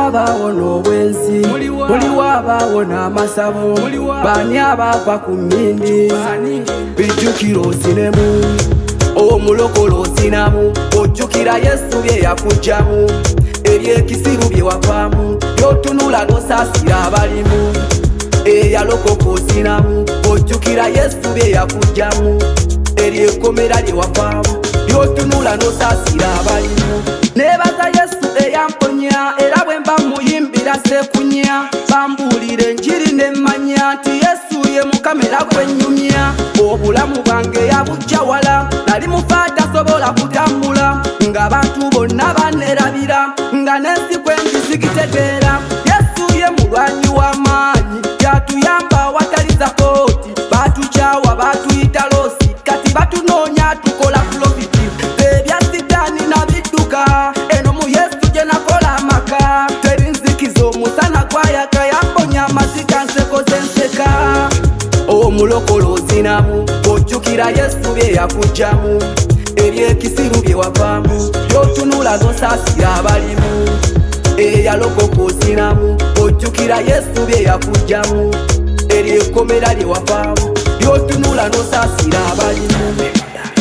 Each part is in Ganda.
abaawo n'obwensi, muliwo abaawo n'amasabo, bani abaava ku mmindi, bijjukira ozinemu, omulokole ozinamu, ojjukira Yesu bye yakugyamu, ebyekisiru bye wavaamu, byotunula n'osaasira abalimu, eyalokoka ozinamu, ojjukira Yesu bye yakugyamu, eryekomera lye wavaamu, byotunula n'osaasira abalimu. Nebaza Yesu eyamponya, era bwe mba muyimbira sekunya, bambuulire enjiri nemmanya nti Yesu ye Mukama era gwennyumya. Obulamu bwange yabujja wala, nali mufa tasobola kutambula, ng'abantu bonna bannerabira, nga n'ensi kwendi zigitegeera. Yesu ye mulwanyi w'amaanyi, yatuyamba awatali sapooti, batukyawa batuyita loosi, kati batunoonya tukola profiti. Ebya sitaani nabidduka, eno mu Yesu gye nakola amaka, teri nzikiza omusana gwayaka, yamponya amazika nseko zenseka. Omulokole ozinamu, ojjukira Yesu bye yakugyamu, ebyekisiru bye wavaamu, byotunula n'osaasira abalimu, eyalokoka ozinamu, ojjukira Yesu bye yakugyamu, eryekomera lye wavaamu, byotunula n'osaasira abalimu.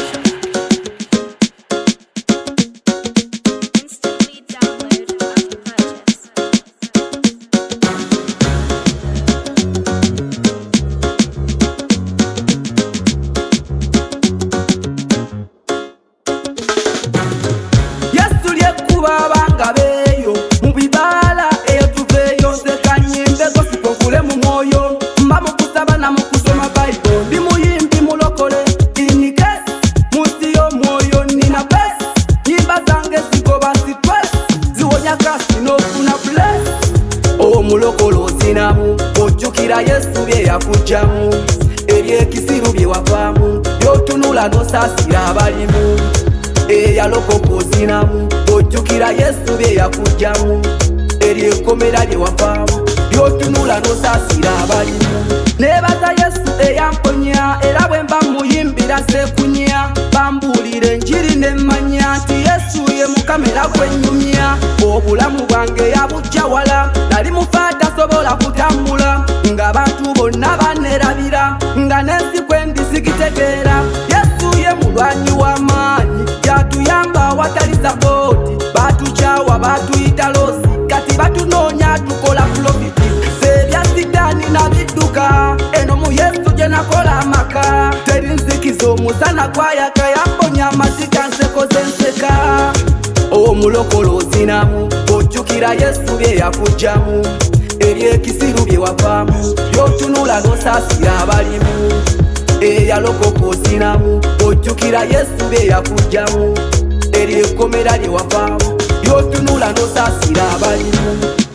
Omulokole ozinamu, ojjukira Yesu bye yakugyamu, ebyekisiru bye wavaamu, byotunula n'osaasira abalimu, eyalokoka ozinamu, ojjukira Yesu bye yakugyamu, eryekomera lye wavaamu, byotunula n'osaasira abalimu. Nebaza Yesu eyamponya, era bwe mba muyimbira sekunya, bambuulire enjiri nemmanya nti Yesu ye Mukama era gwennyumya. Obulamu bwange yabujja wala, nali mufa tasobola kutambula, ng'abantu bonna bannerabira, nga n'ensi kwendi zigitegeera. Yesu ye mulwanyi w'amaanyi, yatuyamba awatali sapooti, batukyawa batuyita loosi, kati batunoonya tukola profiti. Ebya sitaani nabidduka, eno mu Yesu gye nakola amaka, teri nzikiza omusana gwayaka, yamponya amazika nseko zenseka. Omulokole ozinamu, ojjukira Yesu bye yakugyamu, ebyekisiru bye wavaamu, byotunula n'osaasira abalimu, eyalokoka ozinamu, ojjukira Yesu bye yakugyamu, eryekomera lye wavaamu, byotunula n'osaasira abalimu.